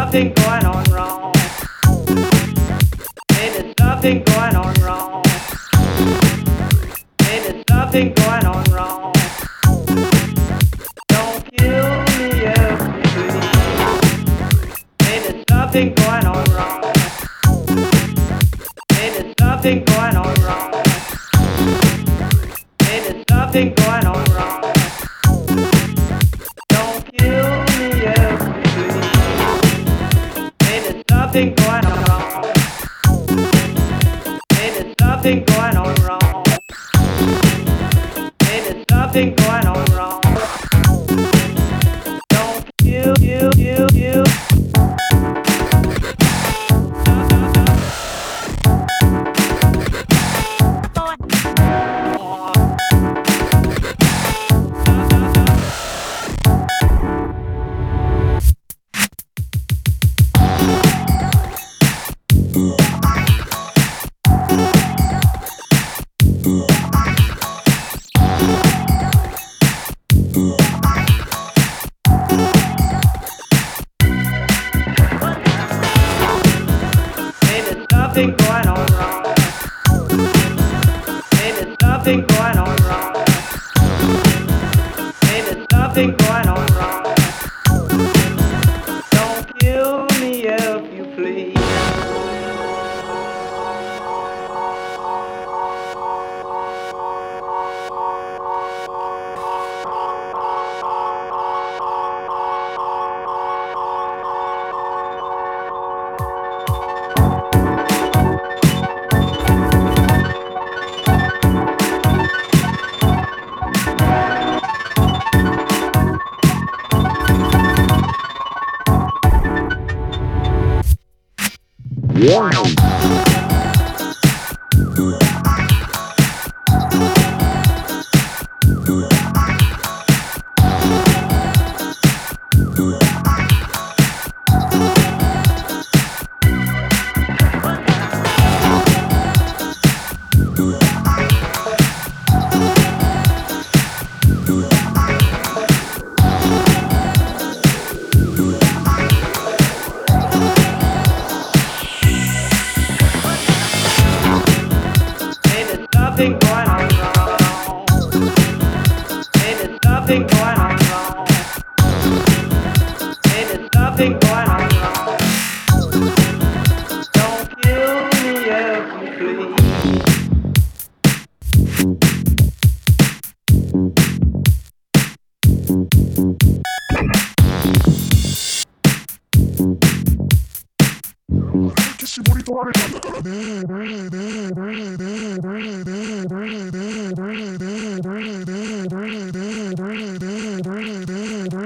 something going on wrong. Maybe something going on wrong. Maybe something going on wrong. Don't kill me if you please. Maybe something going on wrong. Maybe something going on wrong. Maybe something going on wrong. Don't kill me if you please. Maybe something going on wrong. Maybe something going on wrong. Maybe something going on wrong. Don't you. Something going on wrong. Maybe something going on wrong. Maybe something going on wrong. Don't kill me if you please. Something going on wrong. Maybe something going on wrong. Maybe something going on wrong. Don't kill me if you please. Que esse monitor é